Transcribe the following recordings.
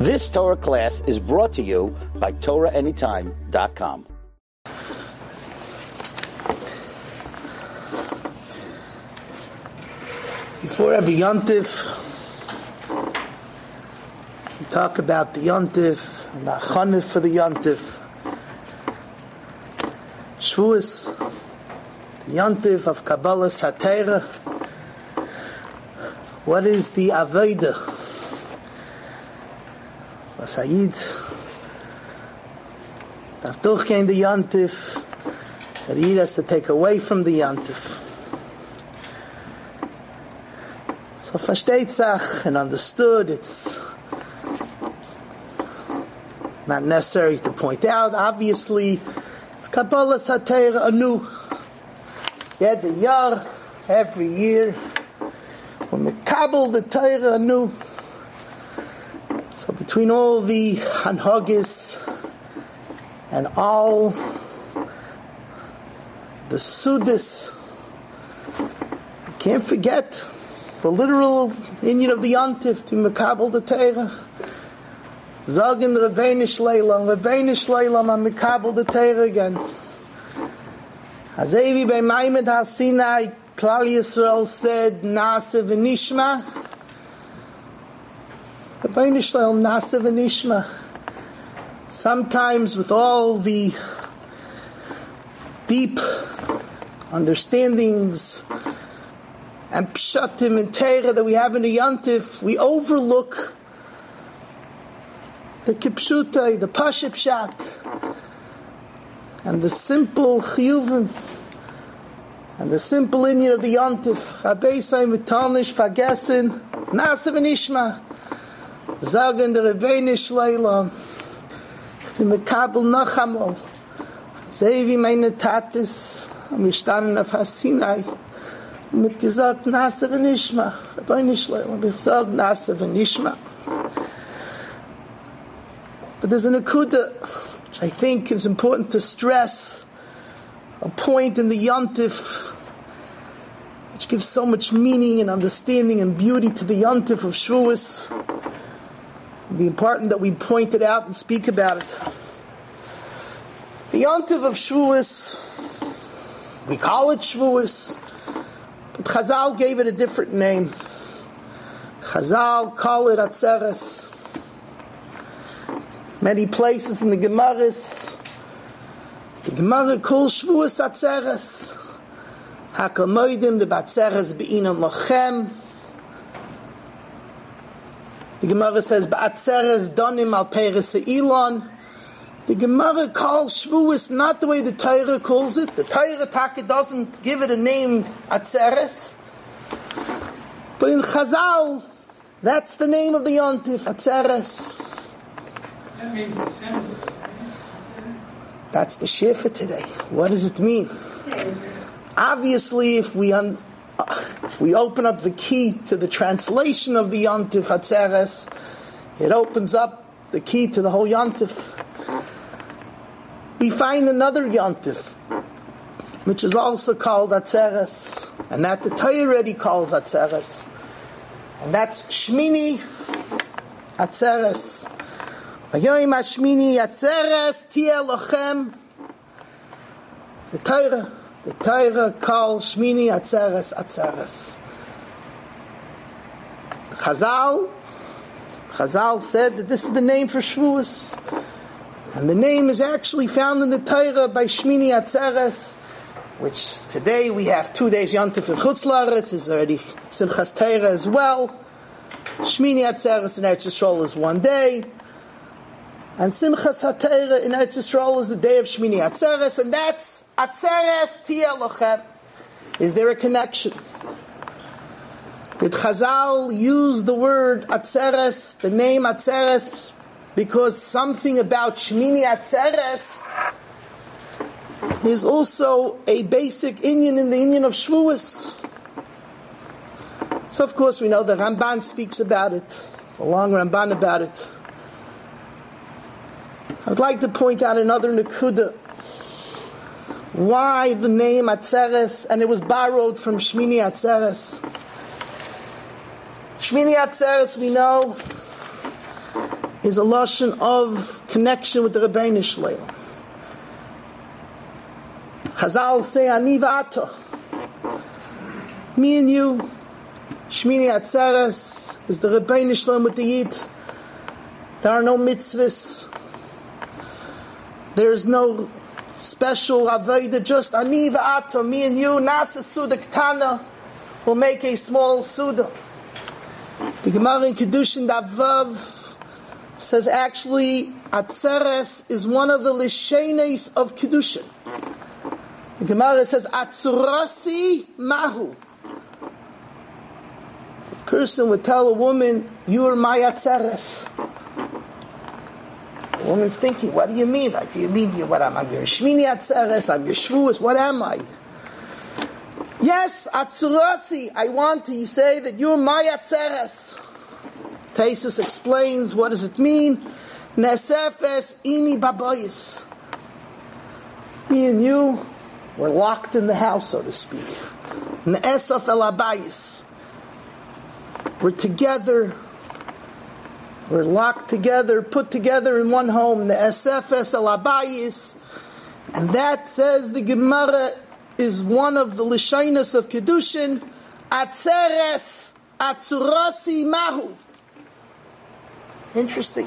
This Torah class is brought to you by TorahAnytime.com. Before every Yontif, we talk about the Yontif and the Chanif for the Yontif. Shavuos, the Yontif of Kabbalas HaTorah. What is the Avodah? Vasayid, Davduch came the Yontif, that he has to take away from the Yontif. So versteht sich and understood, it's not necessary to point out. Obviously, it's Kabbalas HaTorah anew. Yet the Yar, every year, when we Kabbalah the Torah anew. So between all the Hanhagis and all the Sudis, you can't forget the literal inyan of the Yontif to Mekabel the Torah. Zagin Rabbeinu Shleilam on Mekabel the Torah again. Hazevi bei Maimed HaSinai, Klal Yisrael said, Na'aseh v'nishma. Rabbeinu Shleilam, Na'aseh v'nishma. Sometimes with all the deep understandings and pshatim and Torah that we have in the Yontif, we overlook the kipshutai, the pashut pshat, and the simple chiyuvim, and the simple inyan of the Yontif. Chabeisai mitanish fagesin, Na'aseh v'nishma, zagen the Rabbeinu Shleilam, the Mekabel nachamo, zevi meine tatis, amishtanen of Hasinai, mit gesagt, Na'aseh v'nishma, Rabbeinu Shleilam, gesagt, Na'aseh v'nishma. But there's an akuda, which I think is important to stress, a point in the Yontif, which gives so much meaning and understanding and beauty to the Yontif of Shavuos. It'd be important that we point it out and speak about it. The Yontif of Shavuos, we call it Shavuos, but Chazal gave it a different name. Chazal call it Atzeres. Many places in the Gemaras, the Gemara calls Shavuos Atzeres. Hakal Moedim the Batzeres Be'inon Lochem. The Gemara says Ba'atzeres Donim Al Peres Elon. The Gemara calls Shavuos not the way the Torah calls it. The Torah Taka doesn't give it a name Atzeres. But in Chazal, that's the name of the Yontif, Atzeres. That means that's the shir for today. What does it mean? Obviously, if we open up the key to the translation of the Yontif Atzeres, it opens up the key to the whole Yontif. We find another Yontif, which is also called Atzeres, and that the Torah already calls Atzeres, and that's Shmini Atzeres. Vayoyim Hashmini Atzeres Tieh Lochem. The Torah calls Shmini Atzeres Atzeres. Chazal said that this is the name for Shavuos, and the name is actually found in the Torah by Shmini Atzeres, which today we have 2 days Yontif in Chutz La'aretz, is already Simchas Torah as well. Shmini Atzeres in Eretz Yisrael is 1 day. And Simchas HaTorah in Eretz Yisrael is the day of Shmini Atzeres, and that's Atzeres Tieh Lochem. Is there a connection? Did Chazal use the word Atzeres, the name Atzeres, because something about Shmini Atzeres is also a basic inyan in the inyan of Shavuos? So of course we know the Ramban speaks about it. It's a long Ramban about it. I would like to point out another nekuda. Why the name Atzeres, and it was borrowed from Shmini Atzeres. Shmini Atzeres, we know, is a lashon of connection with the Rebbeinu Shleim. Chazal say, Ani v'ato. Me and you, Shmini Atzeres, is the Rebbeinu Shleim with the Yid. There are no mitzvahs. There is no special avodah, just Ani v'ato, me and you, Nasa Suda Ktana, will make a small Suda. The Gemara in Kedushin Davav says actually Atzeres is one of the Lishenes of Kedushin. The Gemara says Atzurasi Mahu. If a person would tell a woman, you are my Atzeres, the woman's thinking, what do you mean? Like, do you mean what I'm your Shmini Atzeres, I'm your Shavuos, what am I? Yes, Atzurasi, I want to say that you're my Atzeres. Taisus explains, what does it mean? Nesefes imi baboyis. Me and you, we're locked in the house, so to speak. Ne'esaf el abayis. We're together. We're locked together, put together in one home. Ne'esefes el abayis. And that, says the Gemara, is one of the Lishainus of Kedushin. Atzeres, Atzurasi Mahu. Interesting.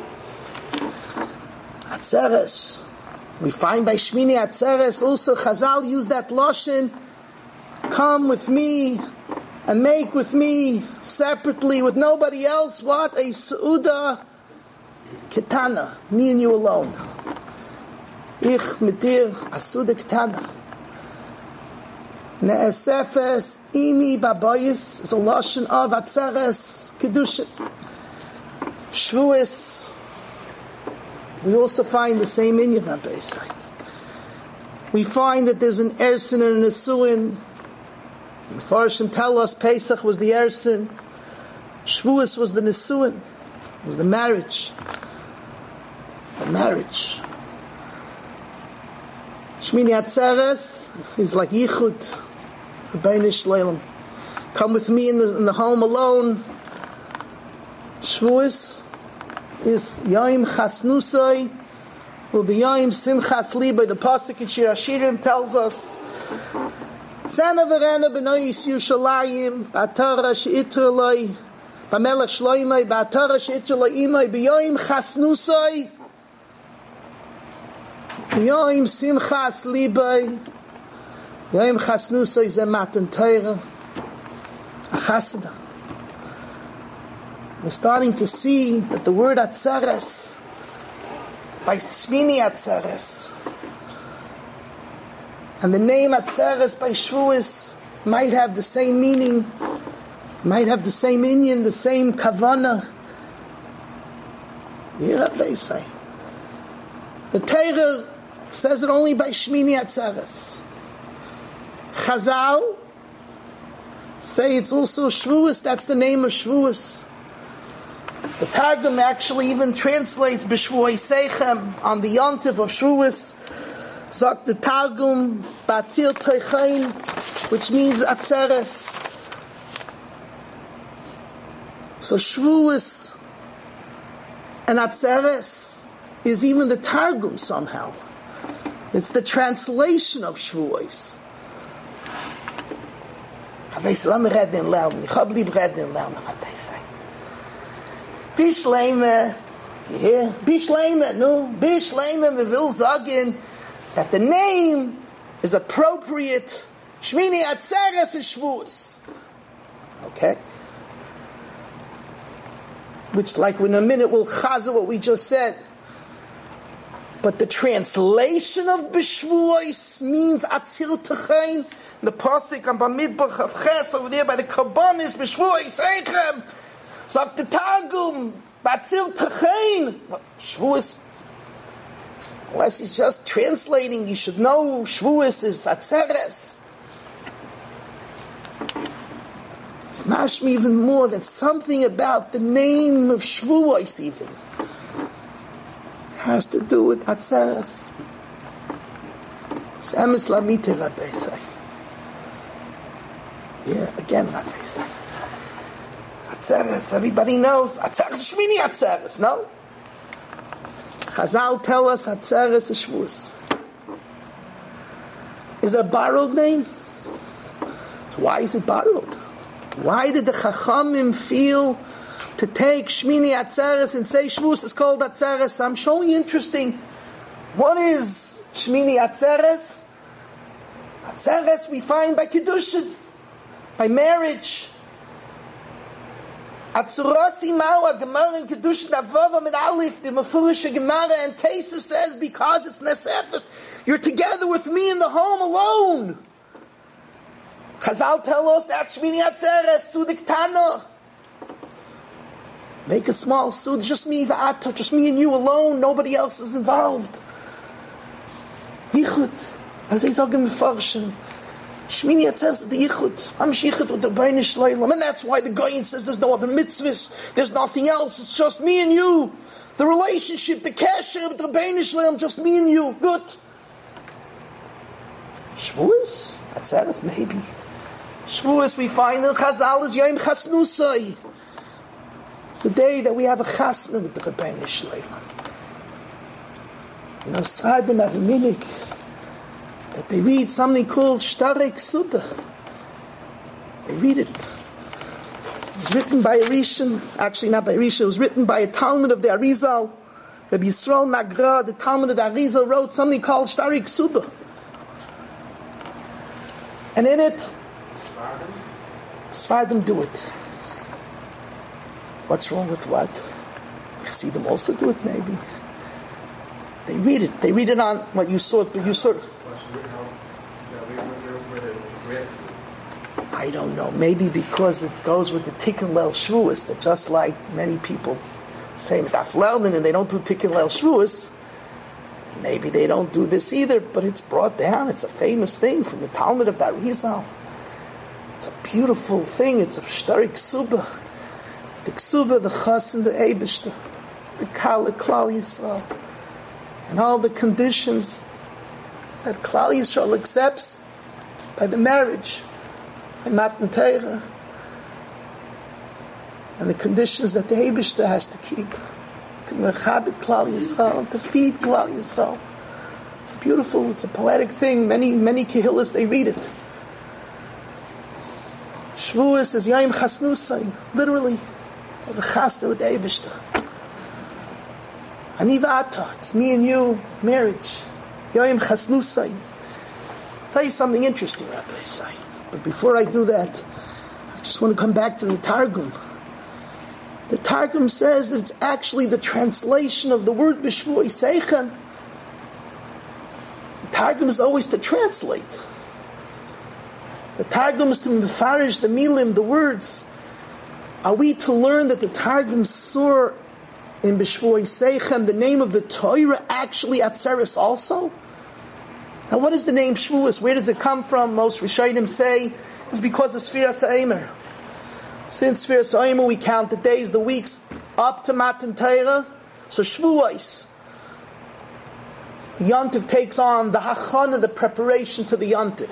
Atzeres. We find by Shmini Atzeres also Chazal use that lashon. Come with me and make with me separately with nobody else. What? A Seuda Ketana. Me and you alone. Ich mitir Asuda Ketana. Ne'esefes imi babayis is a lashon of Atzeres Kedushin. Shavuos, we also find the same inyan Rabbeisai. We find that there's an Ersin and an Nesuin. The Farshim tell us Pesach was the Ersin, Shavuos was the Nesuin, was the marriage. The marriage. Shmini Atzeres is like Yichud, Rebbeinu Shleim. Come with me in the home alone. Shavuos is Yom Chasnusai, will be Yom Simchas Liba. The pasuk in Shir Hashirim tells us, Tzana v'rena b'nois Yerushalayim, b'atara she'itra loi, b'melech shloimai, b'atara she'itra loi imai, b'yom Chasnusai, b'yom Simchas Liba, Yom Chasnusai ze matan Torah, a chasida. We're starting to see that the word Atzeres, by Shmini Atzeres, and the name Atzeres by Shavuos might have the same meaning, might have the same inyan, the same kavana. You hear what they say? The Torah says it only by Shmini Atzeres. Chazal say it's also Shavuos, that's the name of Shavuos. The Targum actually even translates B'Shvuos Seichem on the Yontif of Shavuos. Zok the Targum Batzil Teichain, which means Atzeres. So Shavuos and Atzeres is even the Targum somehow. It's the translation of Shavuos. Let me read in loud. Ich hab lieb reden loud, what they say. Bishleime, you hear? Bishleime, no? Bishleime, we will sagen that the name is appropriate. Shmini Atzeres is Shavuos. Okay? Which, like in a minute, will chazer what we just said. But the translation of B'Shvuos means Atzil Techain. The pasuk on Bamidbar of Ches over there by the Kabbanis B'Shvuos Eichem. So the Targum Batzil Techain. Shavuos. Unless he's just translating, you should know Shavuos is Atzeres. It's mashma even more that something about the name of Shavuos even has to do with Atzeres. It's Emes Lamite Rabbi say. Yeah, again Rabbi say. Atzeres, everybody knows. Atzeres, Shmini Atzeres, no? Chazal tell us Atzeres is Shavuos. Is it a borrowed name? So why is it borrowed? Why did the Chachamim feel to take Shmini Atzeres and say Shavuos is called Atzeres? I'm showing you interesting. What is Shmini Atzeres? Atzeres we find by Kiddushin, by marriage. Atzurasi Mawa Gemara in Kiddushin Avava Min Alif, the Mefurisha Gemara, and Tesu says because it's Nesefes, you're together with me in the home alone. Chazal tell us that's Shmini Atzeres, Sudik Tana. Make a small sud, just me v'ata, just me and you alone, nobody else is involved. Yichud, as they say in Mefarshim, Shmini Atzeres is the Yichud. I'm Yichud with the Rebbeinu Shleilam, and that's why the Goyin says there's no other mitzvahs, there's nothing else, it's just me and you. The relationship, the kasher with the Rebbeinu Shleilam, just me and you. Good. Shavuos? Atzeres? Maybe. Shavuos we find in Chazal is Yom Chasnusai. It's the day that we have a chasna with the Rebbeinu Shleilam. You know, Sfadim have a minig that they read something called Shtarei Ksuba. They read it. It was written by a Rishon, actually not by Rishon, it was written by a Talmud of the Arizal. Rabbi Yisrael Nagra, the Talmud of the Arizal, wrote something called Shtarei Ksuba. And in it, Sfadim do it. What's wrong with what? Chassidim also do it, maybe. They read it. They read it on what you saw. I don't know. Maybe because it goes with the Tikkun Leil Shavuos, that just like many people say Daf Leilin and they don't do Tikkun Leil Shavuos, maybe they don't do this either, but it's brought down. It's a famous thing from the Talmud of the Arizal. It's a beautiful thing. It's a Shtarei Ksuba. The Ksuba, the Chas, and the Eibishter, the Kal, Klal Yisrael, and all the conditions that Klal Yisrael accepts by the marriage, by Matan Torah, and the conditions that the Eibishter has to keep to merchabit Klal Yisrael, to feed Klal Yisrael. It's a beautiful, it's a poetic thing. Many Kehillas, they read it. Shavuos is Yom Chasnusai, literally. The chasna with the Eibishter. Ani v'ata, it's me and you, marriage. Yom Chasnusai. Tell you something interesting, Rabbi Isai. But before I do that, I just want to come back to the Targum. The Targum says that it's actually the translation of the word B'Shvuos Seichem. The Targum is always to translate. The Targum is to mefarish the milim, the words. Are we to learn that the Targum saw in B'Shvuos Seichem the name of the Torah actually Atzeres also? Now what is the name Shavuos? Where does it come from? Most Rishonim say it's because of Sfiras HaEmer. Since Sfiras HaEmer we count the days, the weeks up to Matan Torah. So Shavuos, the Yontif takes on the Hachana, the preparation to the Yontif.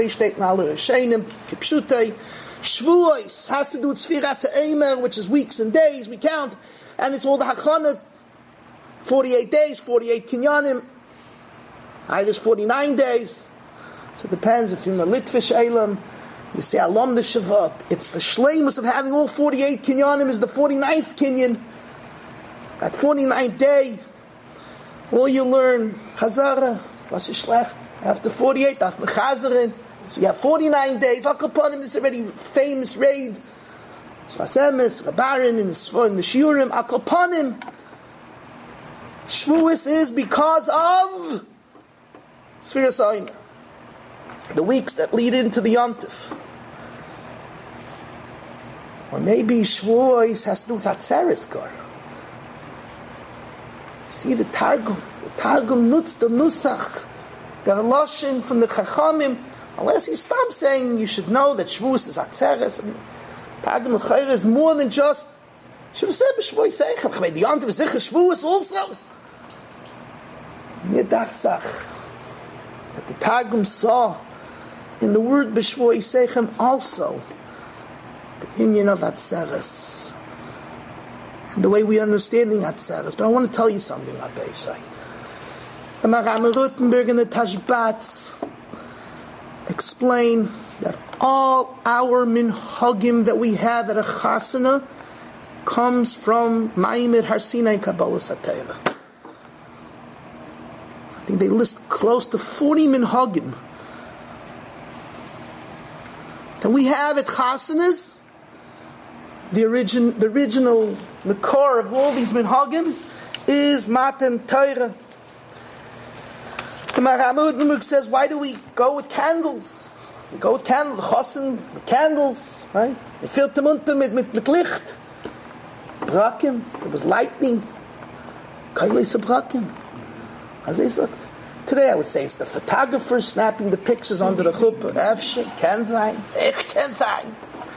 Shavuos has to do with Sfiras HaEmer, which is weeks and days, we count, and it's all the Hachana, 48 days, 48 Kinyanim, there's 49 days, so it depends if you're in a Litvish Elam, you say Alom the Shavat, it's the Shleimus of having all 48 Kinyanim is the 49th Kinyan, that 49th day, all you learn, Chazara, was Schlecht, after 48, after Chazarin, so you have 49 days. Al Kapanim is already famous raid. Sfasemis, Rabarin, in the Shiurim. Al Kapanim. Shavuos is because of Sfiras HaEmer, the weeks that lead into the Yontif. Or maybe Shavuos has to do with Atzeres Gar. See the Targum. The Targum nutz the Nusach, the Loshin from the Chachamim. Unless you stop saying you should know that Shavuos is Atzeres, and Targum L'Chayr is more than just, should have said B'Shvuos Seichem, the Yontif is Shavuos also. Mir dachtzach that the Targum saw in the word B'Shvuos Seichem also the inyan of Atzeres. and the way we understand the Atzeres. But I want to tell you something, Rabbi Yisai. The Maram Rutenberg and the Tashbats explain that all our minhagim that we have at a chasana comes from Ma'amad Har Sinai Kabbalah Satayra. I think they list close to 40 minhagim that we have at chasanas. The original makor of all these minhagim is Matan Torah. The Maram Rutenberg says, why do we go with candles? We go with candles, chosin with candles, right? They filled them unter mit Licht. Brakim, there was lightning. Kailis Brakim. As they said. Today I would say it's the photographers snapping the pictures under the chuppah. Efshe, ken sein, ken sein.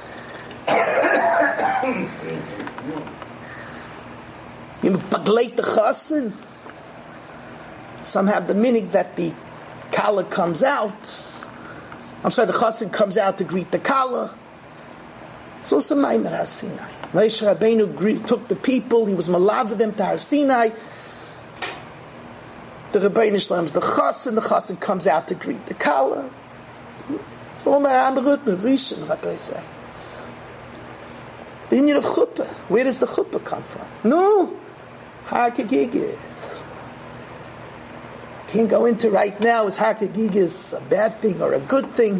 You bagleit the chosin. Some have the minig that the kala comes out. I'm sorry, the chassid comes out to greet the kala. It's also Ma'amad Har Sinai. Moshe Rabbeinu took the people, he was malav them to Har Sinai. The Rebbeinu Shlom's the chassid comes out to greet the kala. It's all Maram Rutenberg, Rishon, Rabbi say. The Indian of chuppah, where does the chuppah come from? No, Har Kegigis. Can't go into right now is Har Kegigis a bad thing or a good thing.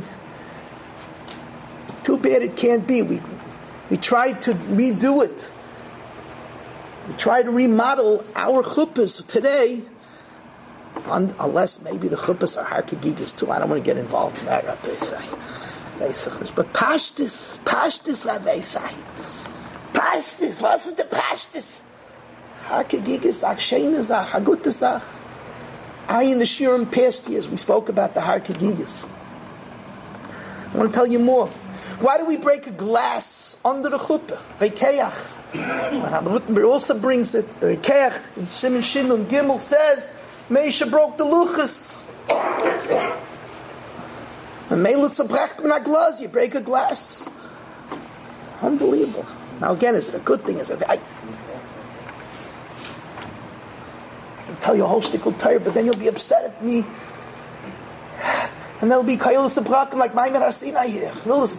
Too bad it can't be. We tried to redo it. We try to remodel our chuppahs today, unless maybe the chuppahs are Har Kegigis too. I don't want to get involved in that, Rabbi say. But Pashtis, Rabbi say. Pashtis, what's with the Pashtis? Har Kegigis, Akshena Zach, Hagutta Zach. In the Shirim past years, we spoke about the Har Kegigis. I want to tell you more. Why do we break a glass under the chuppah? Rekeach. Rabbi Rutenberg also brings it. The Rekeach in Siman Shin and Gimel says, Meisha broke the luchas. And Meilutza brecht min a glass. You break a glass. Unbelievable. Now again, is it a good thing? Is it? I can tell you a whole shtickle Torah, but then you'll be upset at me. And there'll be Kailas Abrakim like Ma'amad Har Sinai here.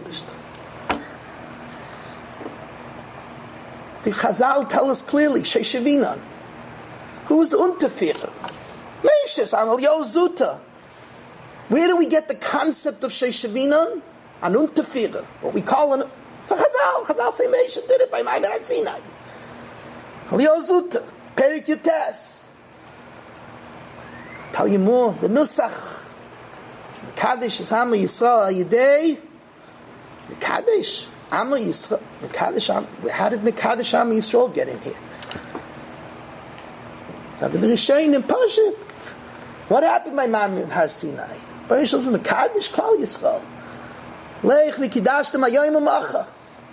The Chazal tell us clearly, Sheishavinan. Who is the Unterführer? Meishes, Amal Yozuta. Where do we get the concept of Sheishavinan? An Unterführer. What we call an... It's a Chazal. Chazal say Meishes did it by Ma'amad Har Sinai. Al Yozuta. Perik Yotes. Tell you more. The Nusach. Mekadesh is Amma Yisrael al Yidei. Mekadesh. Amma Yisrael. Mekadesh Amma. How did Mekadesh Amma Yisrael get in here? So the Rishayin in Pashit. What happened by Ma'amad Har Sinai? Baruch Shalom Mekadesh Klal Yisrael. Leich v'kidashtem hayoyim ha'macha.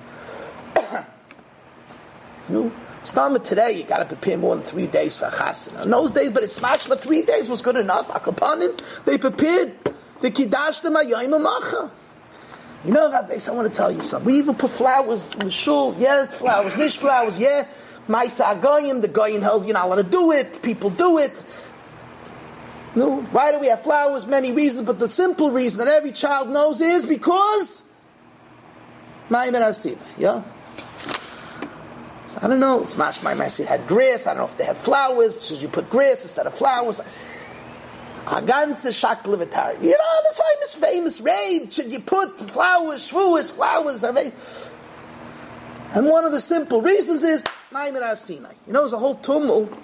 No. Start today, you got to prepare more than 3 days for a chasana. In those days, but it's mashma 3 days was good enough. Akapanim, they prepared the kidashtem hayoyim ha'macha. You know, Rabbi, I want to tell you something. We even put flowers in the shul. Yeah, it's flowers, nish flowers. Yeah, ma'isa agoyim. The goyim held you're not allowed to do it. People do it. No, why do we have flowers? Many reasons, but the simple reason that every child knows is because Ma'amad Har Sinai. Yeah. So I don't know. It's Ma'amad Har Sinai had grass. I don't know if they had flowers. Should you put grass instead of flowers? Aganze shaklevitar. You know this famous raid. Should you put flowers, shvuas, flowers? And one of the simple reasons is Ma'amad Har Sinai. You know, there's a whole tumult.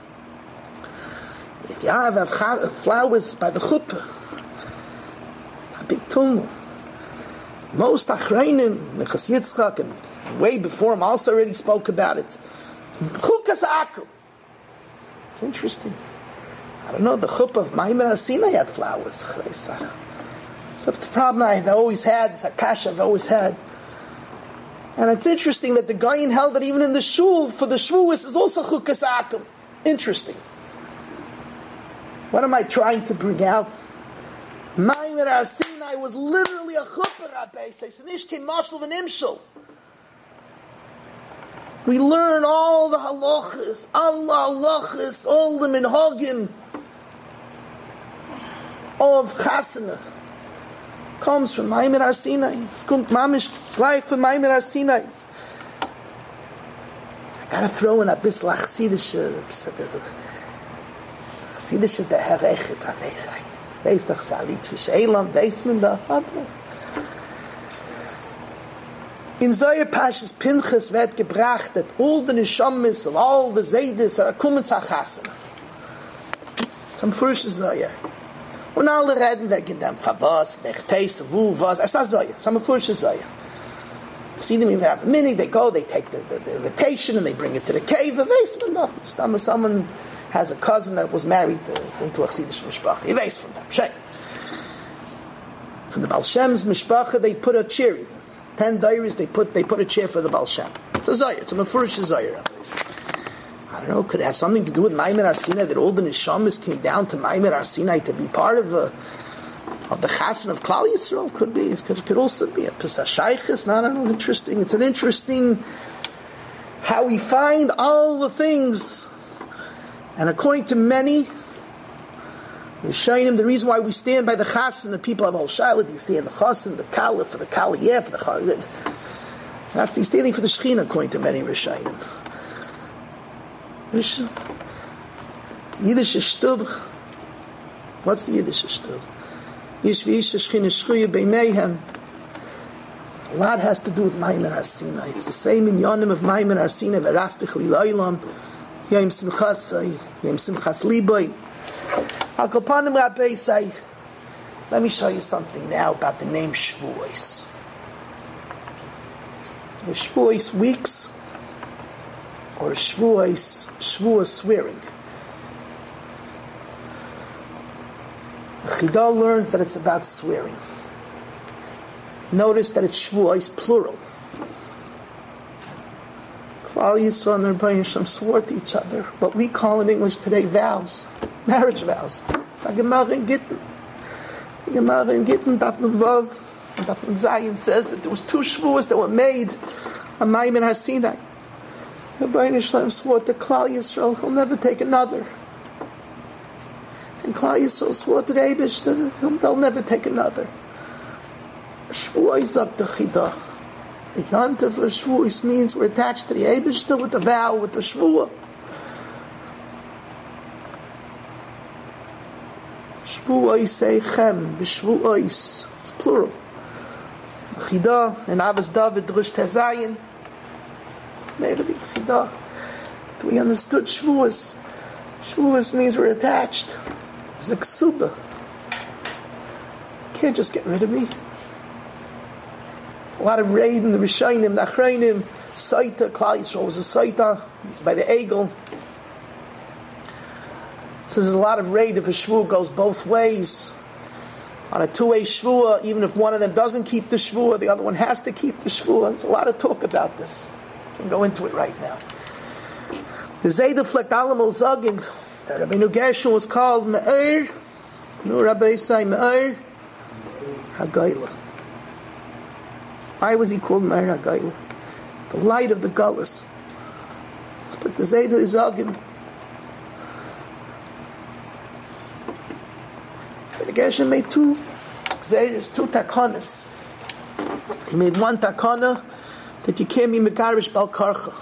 If you have flowers by the chuppah, a big tumult. Most achreinim, Mechas Yitzchak, and way before him also already spoke about it. Chukas Akum. It's interesting. I don't know, the chuppah of Ma'amad Har Sinai had flowers. So the problem I've always had, Sakash I've always had. And it's interesting that the Gaon held that even in the shul, for the shvuas is also Chukas Akum. Interesting. What am I trying to bring out? Ma'amad Har Sinai was literally a chuppah, Rabbi. It's nishkin mashal v'nimshal. We learn all the halachas, all the minhagim of chasana. Comes from Maimer Har Sinai. It's kommt mamish gleich from Maimer Har Sinai. I gotta throw in a bissl chassidische, there's a chassidische der Herechet HaVeisai. Weißt doch, Salit für Shelam, weiß man da, Vater. In Zohar Pashas Pinchas wird gebracht, that all the Neshamis of all the Zaydes are kommen zu Chasana. Zum frischen Zohar. Und alle reden wegen dem, was, Nechteis, wo, was, es ist Zohar, it's a frischen Zohar. See them even have a minute, they go, they take the invitation and they bring it to the cave, weiß man da. Someone has a cousin that was married into a Chassidish Mishpacha. He weiss from them. Shame. From the Baal Shem's Mishpacha, they put a chair. 10 diaries, they put a chair for the Baal Shem. It's a Zohar. It's a Mefurish Zohar. I don't know, could it have something to do with Maimer Har Sinai, that all the Neshamas came down to Maimer Har Sinai to be part of the Chasen of Klal Yisrael? Could be. It could also be a Pesach Shaychus. No, I don't know. Interesting. It's an interesting how we find all the things. And according to many, the reason why we stand by the Chasen, the people of Al Shaila, they stand the Chasen, the Kalif, for the Kaliyeh, for the Chalid. That's the standing for the Shechina, according to many Rishayim. Yiddish Shtub. What's the Yiddish Shtub? A lot has to do with Maimer Har Sinai. It's the same in Yonim of Maimer Har Sinai, Verastich Lilaylam, Yom Simchasai, Yom Simchas Liboy. Al Kapanim Rabbi say, let me show you something now about the name Shavuos. The Shavuos weeks, or Shavuos swearing. The Chida learns that it's about swearing. Notice that it's Shavuos plural. Klal Yisrael and Rebbeinu Yisrael swore to each other, what we call in English today vows, marriage vows. It's a Gemara in Gittin. The Gemara in Gittin, Daf Vav, and Daf Zayin says that there was 2 Shavuos that were made on Maimer Har Sinai. Rebbeinu Yisrael swore to Klal Yisrael, he'll never take another. And Klal Yisrael swore to the Eibush, they'll never take another. Shavuos up to Chida. The Yontif of Shavuos means we're attached to the Eibush with a vow, with a Shavuot. Shavuos Eichem, B'Shavuos. It's plural. Chida and Avos David Drush Tezayin. Meredi Chida. We understood Shavuos. Shavuos means we're attached. It's a ksuba. You can't just get rid of me. There's a lot of raid in the Rishayim, the Achrayim, Saita, Klal Yisrael was a Saita by the Egel. So there's a lot of raid if a shvuah goes both ways. On a 2-way shvuah, even if one of them doesn't keep the shvuah, the other one has to keep the shvuah. There's a lot of talk about this. I can go into it right now. The Zayda Flekt Alam al Zagin, that Rabbeinu Gershon was called Me'er, no Rabbi say Me'er HaGayla. Why was he called Me'er HaGayla? The light of the Gullus. But the Zayda is Zagin. Gershon made 2 Xeris, 2 takanas. He made 1 takana that you can't be megarish bal karcha.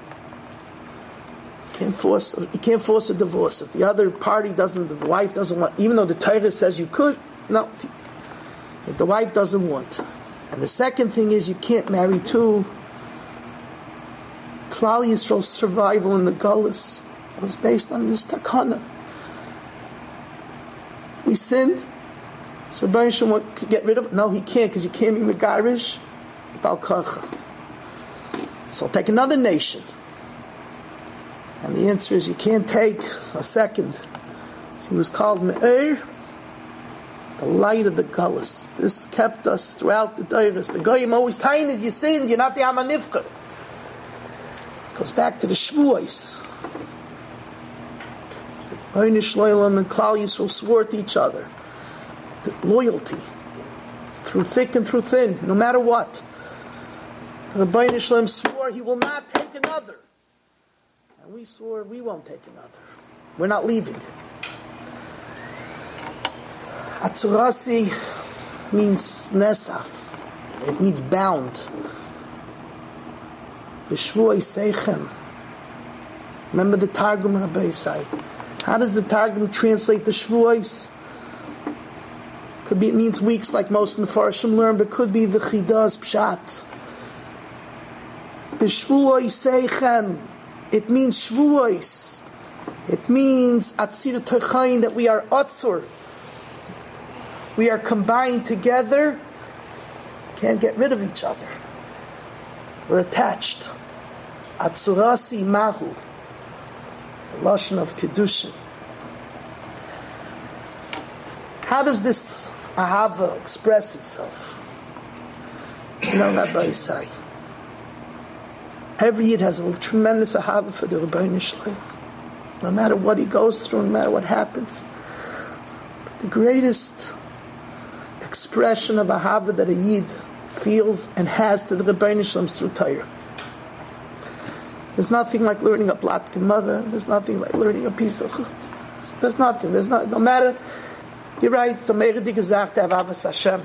You can't force a divorce. If the other party doesn't, if the wife doesn't want, even though the Torah says you could, no. If the wife doesn't want. And the second thing is you can't marry 2. Klal Yisrael's survival in the Gullus was based on this takana. We sinned, so Rebbeinu Yisrael could get rid of it. No, he can't, because you can't be megarish bal karcha. So I'll take another nation. And the answer is you can't take a second. So he was called Me'er, the light of the Gullus. This kept us throughout the Deiris. The Goyim always telling it, you sinned, you're not the Amanivcha. Goes back to the Shavuos. Einish Loylam and Klal Yisrael swore to each other. The loyalty. Through thick and through thin, no matter what. The Rebbeinu Shalom swore he will not take another. another. And we swore we won't take another. We're not leaving. Atzurasi means nesaf. It means bound. B'shvuay seichem. Remember the Targum, Rabbi Yisai. How does the Targum translate the shvuos? Could be it means weeks, like most Mefarshim learn, but could be the Chidas Pshat. B'shvuay seichem. It means shvuos. It means atzir techayin, that we are atzur. We are combined together. Can't get rid of each other. We're attached. Atzurasi mahu. The lashon of kedushin. How does this ahava express itself? You know, Rabbi Yisai. Every Yid has a tremendous ahava for the Rebbeinu Shalom. No matter what he goes through, no matter what happens. But the greatest expression of ahava that a Yid feels and has to the Rebbeinu Shalom is through Torah. There's nothing like learning a Plat Gemara. There's nothing like learning a piece of... There's nothing. No matter... You're right. So Meir Dik gesagt, Avavas Hashem.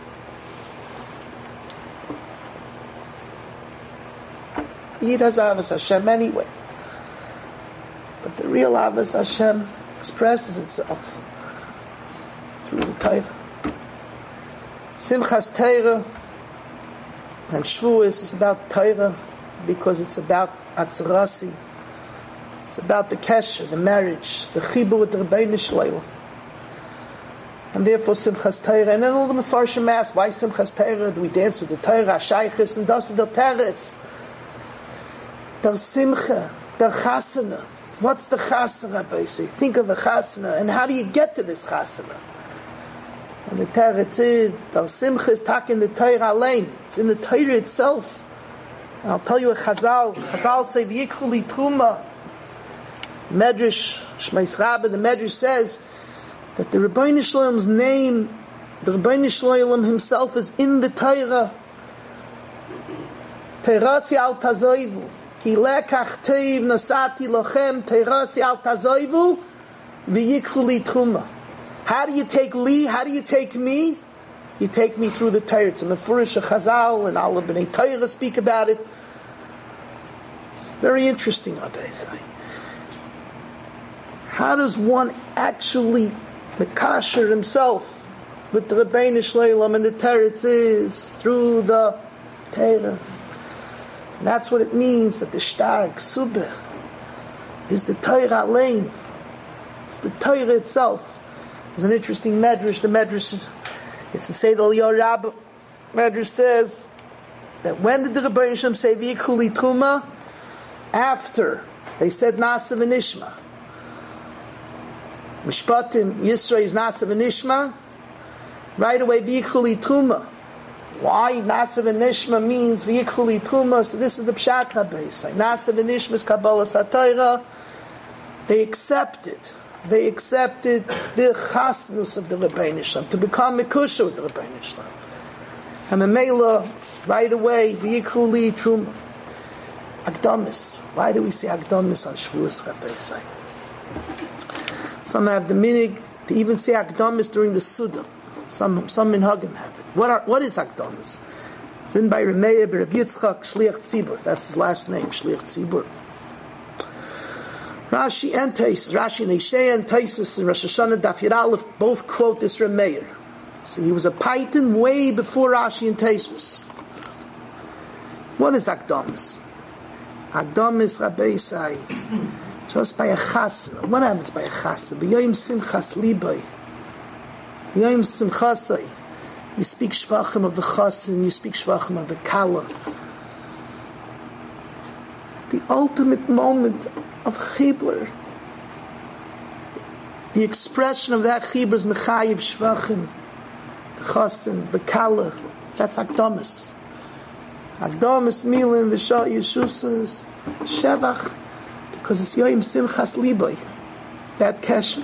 Yid has Avavas Hashem anyway. But the real Avavas Hashem expresses itself through the Torah. Simchas Torah and Shavuos is about Torah because it's about Atzurasi. It's about the kesher, the marriage, the chibur with the Rebbeinu Shalom. And therefore Simchas Torah. And then all the Mefarshim ask, why Simchas Torah? Do we dance with the Torah? Shaychus and das del Teretz. Der Simcha, der Chasana. What's the Chasana, Rabbi? So you think of a Chasana, and how do you get to this Chasana? And the Teretz is, der Simcha is taking the Torah alein. It's in the Torah itself. And I'll tell you a Chazal. Chazal say, V'yikhu li truma. Medrash, Shmais Rabbah, the Medrash says that the Rebbeinu Shalom's name, the Rebbeinu Shalom himself is in the Torah. Teirasi al tazoivu. Ki lekach teiv nasati lochem. Teirasi al tazoivu. V'yikhu li truma. How do you take li? How do you take me? You take me through the Torah. It's in the Furish Chazal, and Allah b'nei Torah speak about it. It's very interesting, Rabbi Say. How does one actually mekasher himself with the Rebbeinu Shalom and the Teretz is through the Torah? And that's what it means that the Shtar Ksubah is the Torah alein. It's the Torah itself. There's an interesting medrash. The medrash, it's the Seidel Yorab. Medrash says that when did the Rebbeinu Shalom say V'yikhu li truma? After they said Nasa v'nishma. Mishpatim Yisro is Nasa v'nishma. Right away V'yikhu li truma. Why Nasa v'nishma means V'yikhu li truma? So this is the Pshat Rabbi Yisai. Nasa v'nishma is Kabbalah Satayra. They accepted the chasnus of the Rebbeinu Shalom, to become mekusha with the Rebbeinu Shalom. And the Mela, right away, V'yikhu li truma. Akdamis. Why do we say Akdamis on Shavuos, Rabbi Yisai? Some have the minig to even say Akdamis during the Suda. Some minhagim have it. What is Akdamis? Written by Remeir Rabbi Yitzchak Shliach Tzibur. That's his last name, Shliach Tzibur. Rashi and Taisus, Rashi and Eishaya and Taisus and Rosh Hashanah Daf Yud Aleph both quote this Remeir. So he was a Paitin way before Rashi and Taisus. What is Akdamis? Akdamis, Rabbi Yisai, just by a chasna. What happens by a chasna? B'yoyim simchas libay. B'yoyim simchasai. You speak shvachim of the chasna, you speak shvachim of the kala. The ultimate moment of chibur. The expression of that chibur is mechayiv shvachim, the chasna, the kala. That's Akdamis. Akdamis milin v'shah yeshusas shevach, because it's yoyim simchas libay, that kesher.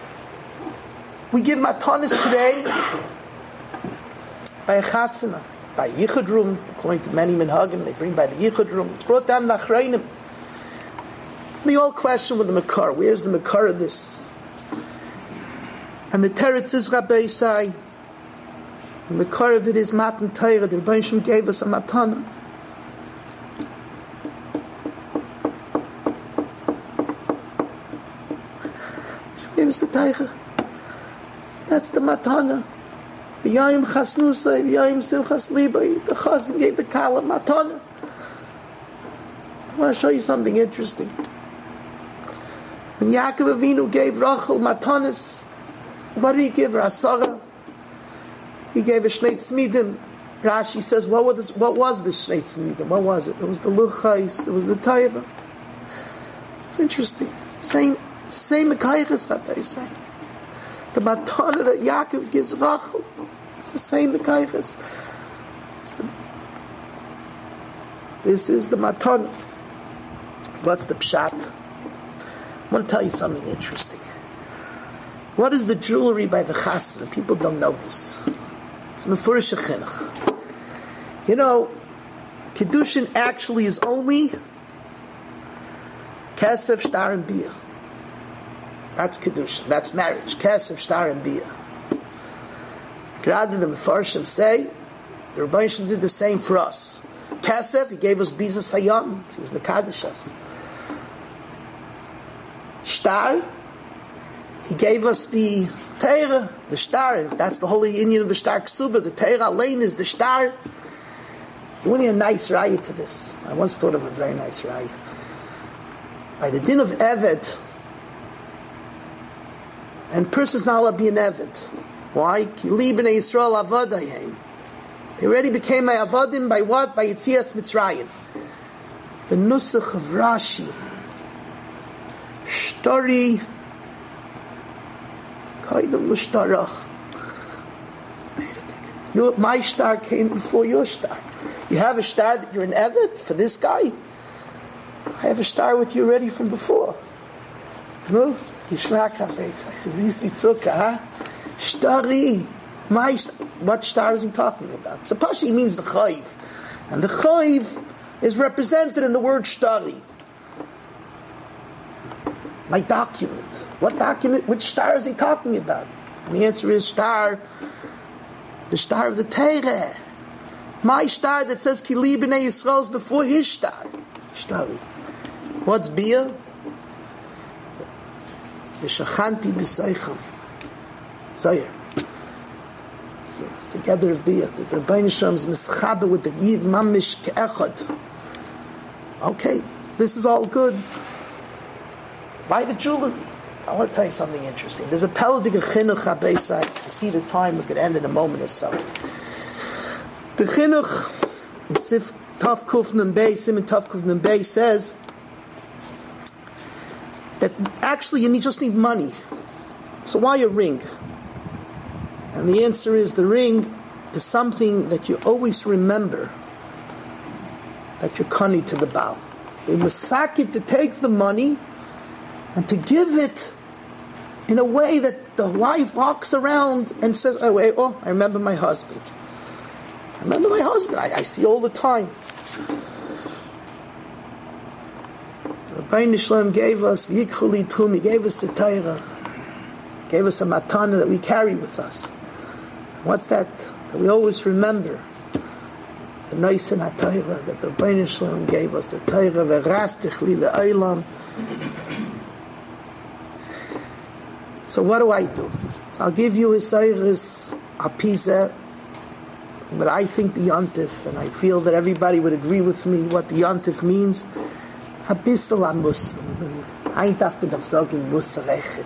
We give matanis today by a chasana. by Yichud room, according to many minhagim, they bring by the Yichud room. It's brought down in Achrayim. The old question with the Makar, where's the Makar of this? And the Teretz is Rabbi Isai. The Makar of it is Matan Torah. The Rebbeinu Shem gave us a matana. She gave us the Torah. That's the matana. B'yayim chasnusay, b'yayim simchas libay. The Chazan gave the Kala matana. I want to show you something interesting. When Yaakov Avinu gave Rachel matanis, what did he give her? Asara. He gave a Shnei Tzmidim. Rashi says, what was the Shnei Tzmidim? What was it? It was the Luchais. It was the Taiva. It's interesting. It's the same Mekayches, Rabbi say. The matana that Yaakov gives Rachel, it's the same Mekayches. This is the matana. What's the pshat? I want to tell you something interesting. What is the jewelry by the chassan? People don't know this. It's mefurish chinuch. You know, Kiddushin actually is only kesef, shtar, and bia. That's Kiddushin. That's marriage. Kesef, shtar, and bia. Rather than the Mefarshim say, the Rebbeinu Shem did the same for us. Kesef, he gave us bizas hayam. He was mekadosh us. Shtar, he gave us the Teira, the Shtar. That's the holy Inyan of the Shtar Ksuba. The Teira Alein is the Shtar. You want a nice raya to this? I once thought of a very nice raya. By the din of Eved, and person's not allowed to be an Eved. Why? Ki b'nei Yisrael avadayim. They already became my avadim by what? By Yitzias Mitzrayim. The Nusach of Rashi. Shtori Kaidam L'shtarach. My star came before your star. You have a star that you're an Eved for this guy. I have a star with you already from before. No? I says, Shtari. What star is he talking about? So Pashi means the Chayv. And the Chayv is represented in the word Shtari. My document. What document? Which star is he talking about? And the answer is star, the star of the Teireh. My star that says Kili b'nei Yisrael is before his star. Shtari. What's Bia? V'shachanti b'seicham. Zayir. Together of Bia. The Rebbeinu Shem is mischaber with the Yid mamish ke'echad. Okay, this is all good. Buy the jewelry. I want to tell you something interesting. There's a Peledig Chinuch HaBeisai. I see the time, we could end in a moment or so. The Chinuch in Sif Tav Kuf Nun Bey, Simon Tav Kuf Nun Bey says that actually you just need money. So why a ring? And the answer is the ring is something that you always remember that you're cunning to the Baal. They masakit to take the money and to give it in a way that the wife walks around and says, I remember my husband. I see all the time. Rabbi Shalom gave us V'yikchuli Tchum, he gave us the Torah, gave us a matana that we carry with us. What's that? That we always remember. The Noisen HaTorah that Rabbi Shalom gave us, the Torah, V'rastich li le'olam. So what do? So I'll give you his Seiris Apisa, but I think the Yontif, and I feel that everybody would agree with me what the Yontif means. Habistel Amus. I darf mit sagen Musa rechet.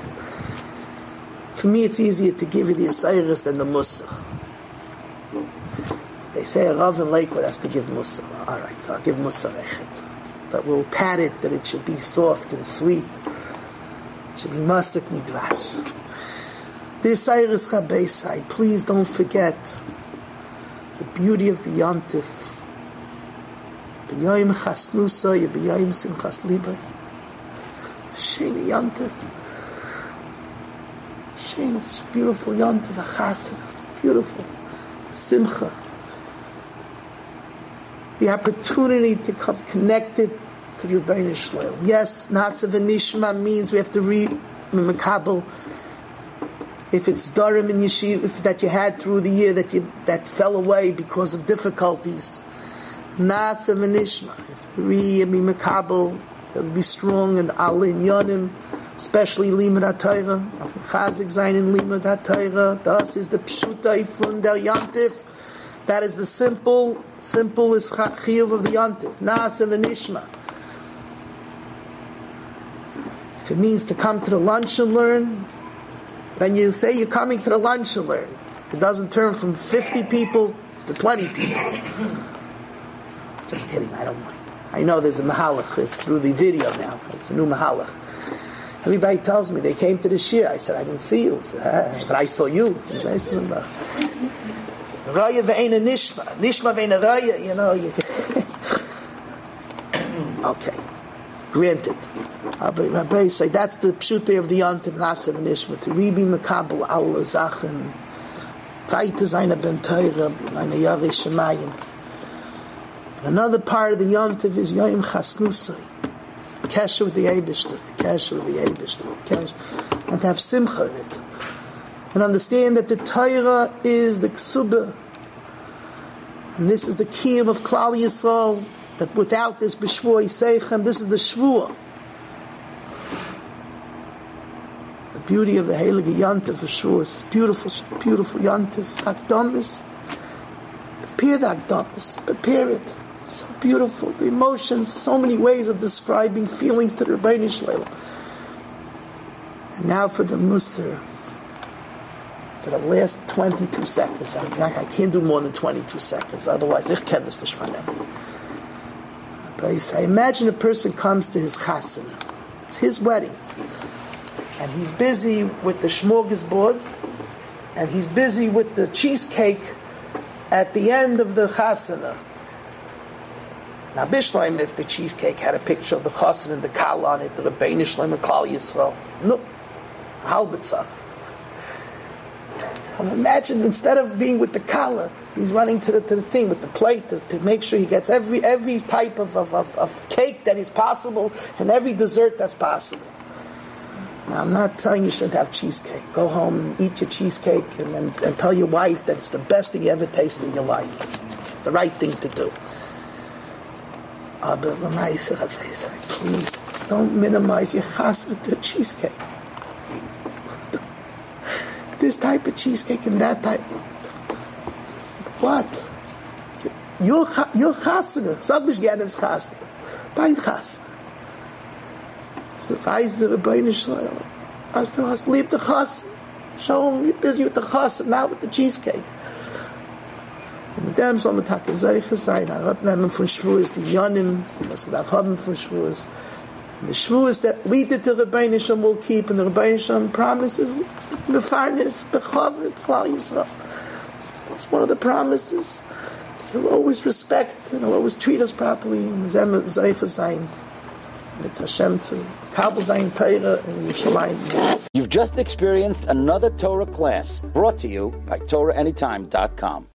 For me, it's easier to give you the Seiris than the Musa. They say a Rav in Lakewood has to give Musa. All right, so I'll give Musa rechet, but we'll pad it that it should be soft and sweet. It should be mastik midrash. This Seiris Chabeisai, please don't forget the beauty of the Yontif. B'yayim chasnusa, b'yayim simchas libay. Sheni Yontif. Sheni, it's beautiful Yontif, a chasna, beautiful. The simcha. the opportunity to come connected to the Rebbeinu Shalom. Yes, Nasa v'Nishma means we have to read Mekabel. If it's Darim in Yeshiva that you had through the year that fell away because of difficulties, Nasa v'Nishma. If the read Mekabel, they'll be strong and Al in Yonim, especially Limud HaTorah. Chazik Zayin in Limud HaTorah. Das is the Pshuta Ifun del Yantif. That is the simple is Chiyuv of the Yantif. Nasa v'Nishma. If it means to come to the lunch and learn, then you say you're coming to the lunch and learn. It doesn't turn from 50 people to 20 people. Just kidding, I don't mind. I know there's a mahalach. It's through the video now. It's a new mahalach. Everybody tells me they came to the shir. I said, I didn't see you. Said, but I saw you. Raya ve'ena nishma. Nishma ve'ena raya, you know. Okay. Granted. Rabbi say that's the pshutei of the Yontiv Nasa v'Nishma. To Ribi Mekabel al Zachen. Vaita Zayna ben Teira. Vayna Yari Shemayim. Another part of the Yontiv is Yoim Chasnusai. Kesher with the Eibishter. And to have simcha in it. And understand that the Torah is the Ksubah. And this is the kiyum of Klal Yisrael. That without this B'Shvua Yiseichem, this is the Shvua. The beauty of the Heilige Yontif for sure is beautiful Yontif. Akdomis. Prepare the Akdomis. Prepare it. It's so beautiful. The emotions, so many ways of describing feelings to the Rebbeinu Shalom. And now for the Musar. For the last 22 seconds. I can't do more than 22 seconds. Otherwise, ich kenne das nicht von them. I imagine a person comes to his chasana. It's his wedding. And he's busy with the smorgasbord. And he's busy with the cheesecake at the end of the chasana. Now, Bishleim, if the cheesecake had a picture of the chasana and the kala on it, the Rebbeinu Shalom and Klal Yisrael. No. Halbetzah. Imagine instead of being with the kala, he's running to the thing with the plate to make sure he gets every type of cake that is possible and every dessert that's possible. Now, I'm not telling you shouldn't have cheesecake. Go home and eat your cheesecake and tell your wife that it's the best thing you ever tasted in your life. The right thing to do. But please don't minimize your chasna to cheesecake. This type of cheesecake and that type. What? Your chasna. Sag nicht gerne ins chasna. Dein chasna. So weiß der Rebbeinu Shalom. As du hast lieb the chasna. Show him you're busy with the chasna, not with the cheesecake. Und mit dem soll man Tag Zeichen sein. Abnehmen von Shvuos, die Yonim, was wir haben von Shvuos. And the Shvuos that we did to the Rebbeinu Shalom will keep, and the Rebbeinu Shalom promises Mefarnes, Bechavit, Klal Yisrael. That's one of the promises. He'll always respect and he'll always treat us properly. It's Hashem to Kabel Zayin Torah and Yerushalayim. You've just experienced another Torah class brought to you by TorahAnytime.com.